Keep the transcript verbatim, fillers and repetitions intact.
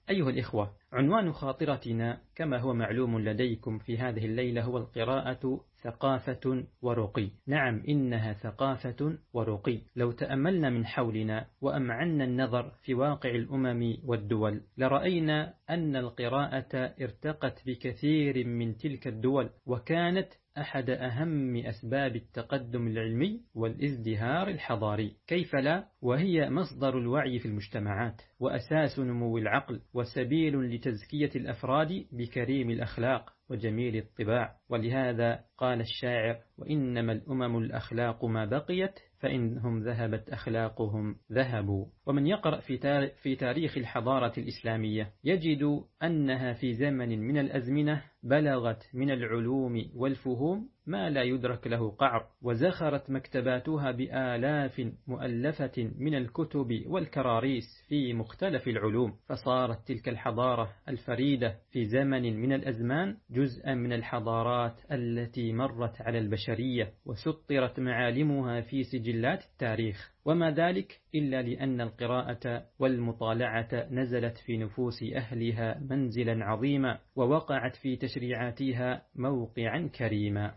أيها الإخوة، عنوان خاطرتنا كما هو معلوم لديكم في هذه الليلة هو القراءة ثقافة ورقي. نعم، إنها ثقافة ورقي. لو تأملنا من حولنا وأمعنا النظر في واقع الأمم والدول لرأينا أن القراءة ارتقت بكثير من تلك الدول، وكانت أحد أهم أسباب التقدم العلمي والازدهار الحضاري. كيف لا؟ وهي مصدر الوعي في المجتمعات، وأساس نمو العقل، وسبيل لتزكية الأفراد بكريم الأخلاق وجميل الطباع. ولهذا قال الشاعر: وإنما الأمم الأخلاق ما بقيت، فإنهم ذهبت أخلاقهم ذهبوا. ومن يقرأ في تاريخ الحضارة الإسلامية يجد أنها في زمن من الأزمنة بلغت من العلوم والفهوم ما لا يدرك له قعر، وزخرت مكتباتها بآلاف مؤلفة من الكتب والكراريس في مختلف العلوم، فصارت تلك الحضارة الفريدة في زمن من الأزمان جزءا من الحضارات التي مرت على البشرية، وسطرت معالمها في سجلات التاريخ. وما ذلك إلا لأن القراءة والمطالعة نزلت في نفوس أهلها منزلا عظيما، ووقعت في تشريعاتها موقعا كريما.